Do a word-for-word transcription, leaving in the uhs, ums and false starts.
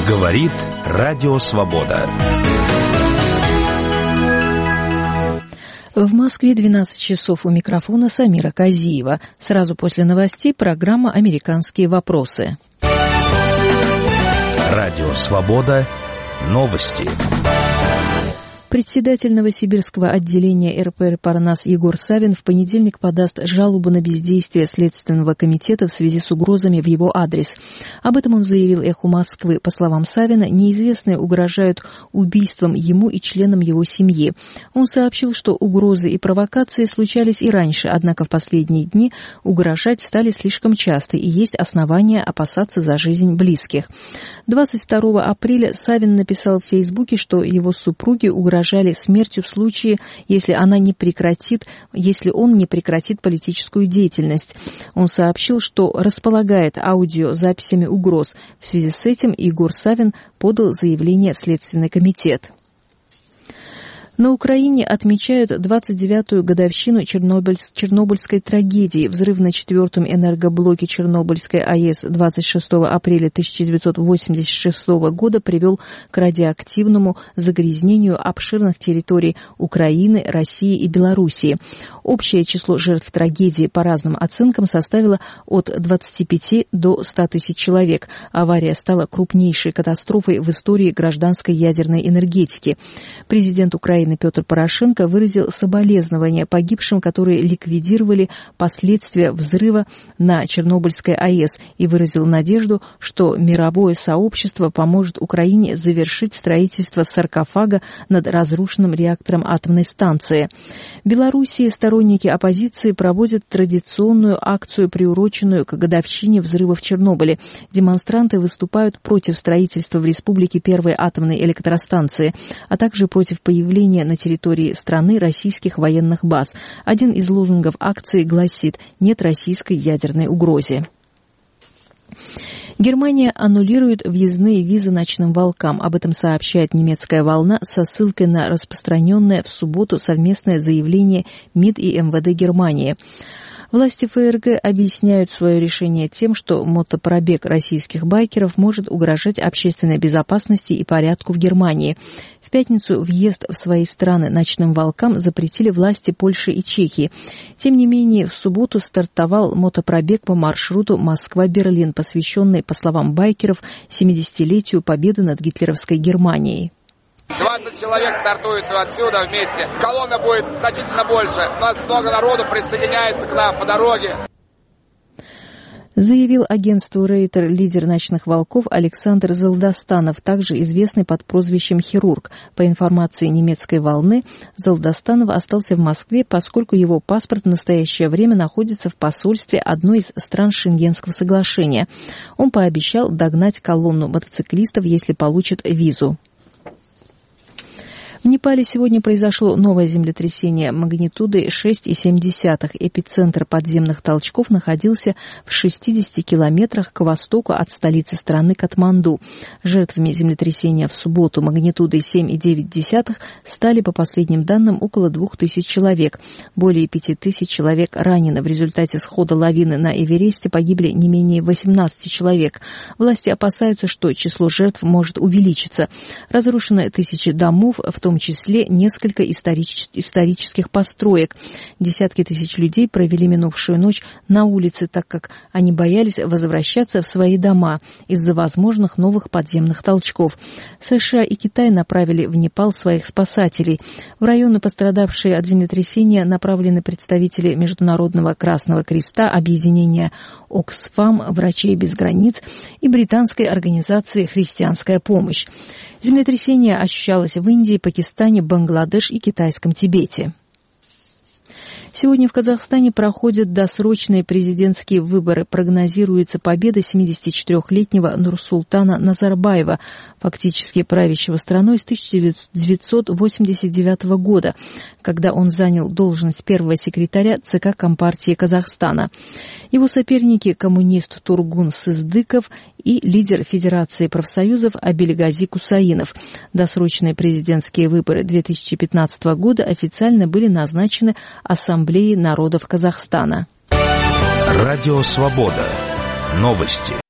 Говорит Радио Свобода. В Москве двенадцать часов, у микрофона Самира Казиева. Сразу после новостей программа «Американские вопросы». Радио Свобода. Новости. Председатель Новосибирского отделения эр пэ эр «Парнас» Егор Савин в понедельник подаст жалобу на бездействие Следственного комитета в связи с угрозами в его адрес. Об этом он заявил «Эху Москвы». По словам Савина, неизвестные угрожают убийством ему и членам его семьи. Он сообщил, что угрозы и провокации случались и раньше, однако в последние дни угрожать стали слишком часто и есть основания опасаться за жизнь близких. двадцать второго апреля Савин написал в Фейсбуке, что его супруге угрожали смертью в случае, если она не прекратит, если он не прекратит политическую деятельность. Он сообщил, что располагает аудиозаписями угроз. В связи с этим Егор Савин подал заявление в Следственный комитет. На Украине отмечают двадцать девятую годовщину Чернобыль... Чернобыльской трагедии. Взрыв на четвертом энергоблоке Чернобыльской АЭС двадцать шестого апреля тысяча девятьсот восемьдесят шестого года привел к радиоактивному загрязнению обширных территорий Украины, России и Белоруссии. Общее число жертв трагедии по разным оценкам составило от двадцати пяти до ста тысяч человек. Авария стала крупнейшей катастрофой в истории гражданской ядерной энергетики. Президент Украины Петр Порошенко выразил соболезнования погибшим, которые ликвидировали последствия взрыва на Чернобыльской АЭС, и выразил надежду, что мировое сообщество поможет Украине завершить строительство саркофага над разрушенным реактором атомной станции. В Белоруссии сторонники оппозиции проводят традиционную акцию, приуроченную к годовщине взрыва в Чернобыле. Демонстранты выступают против строительства в республике первой атомной электростанции, а также против появления на территории страны российских военных баз. Один из лозунгов акции гласит «Нет российской ядерной угрозе». Германия аннулирует въездные визы ночным волкам. Об этом сообщает немецкая «Волна» со ссылкой на распространенное в субботу совместное заявление МИД и эм вэ дэ Германии. Власти эф эр гэ объясняют свое решение тем, что мотопробег российских байкеров может угрожать общественной безопасности и порядку в Германии. В пятницу въезд в свои страны ночным волкам запретили власти Польши и Чехии. Тем не менее, в субботу стартовал мотопробег по маршруту Москва-Берлин, посвященный, по словам байкеров, семидесятилетию победы над гитлеровской Германией. двадцать человек стартует отсюда вместе. Колонна будет значительно больше. У нас много народу присоединяется к нам по дороге. Заявил агентству Рейтер лидер «Ночных волков» Александр Залдостанов, также известный под прозвищем «Хирург». По информации немецкой «Волны», Залдостанов остался в Москве, поскольку его паспорт в настоящее время находится в посольстве одной из стран Шенгенского соглашения. Он пообещал догнать колонну мотоциклистов, если получит визу. В Непале сегодня произошло новое землетрясение магнитудой шесть целых семь десятых. Эпицентр подземных толчков находился в шестидесяти километрах к востоку от столицы страны Катманду. Жертвами землетрясения в субботу магнитудой семь целых девять десятых стали, по последним данным, около двух тысяч человек. Более пяти тысяч человек ранены. В результате схода лавины на Эвересте погибли не менее восемнадцати человек. Власти опасаются, что число жертв может увеличиться. Разрушены тысячи домов, в том В том числе несколько историч... исторических построек. Десятки тысяч людей провели минувшую ночь на улице, так как они боялись возвращаться в свои дома из-за возможных новых подземных толчков. США и Китай направили в Непал своих спасателей. В районы, пострадавшие от землетрясения, направлены представители Международного Красного Креста, объединения Оксфам, Врачей без границ и британской организации «Христианская помощь». Землетрясение ощущалось в Индии, Пакистане, Бангладеш и Китайском Тибете. Сегодня в Казахстане проходят досрочные президентские выборы. Прогнозируется победа семидесятичетырёхлетнего Нурсултана Назарбаева, фактически правящего страной с тысяча девятьсот восемьдесят девятого года, когда он занял должность первого секретаря ЦК Компартии Казахстана. Его соперники – коммунист Тургун Сыздыков и лидер Федерации профсоюзов Абельгази Кусаинов. Досрочные президентские выборы две тысячи пятнадцатого года официально были назначены Ассамблеей народов Казахстана. Радио Свобода. Новости.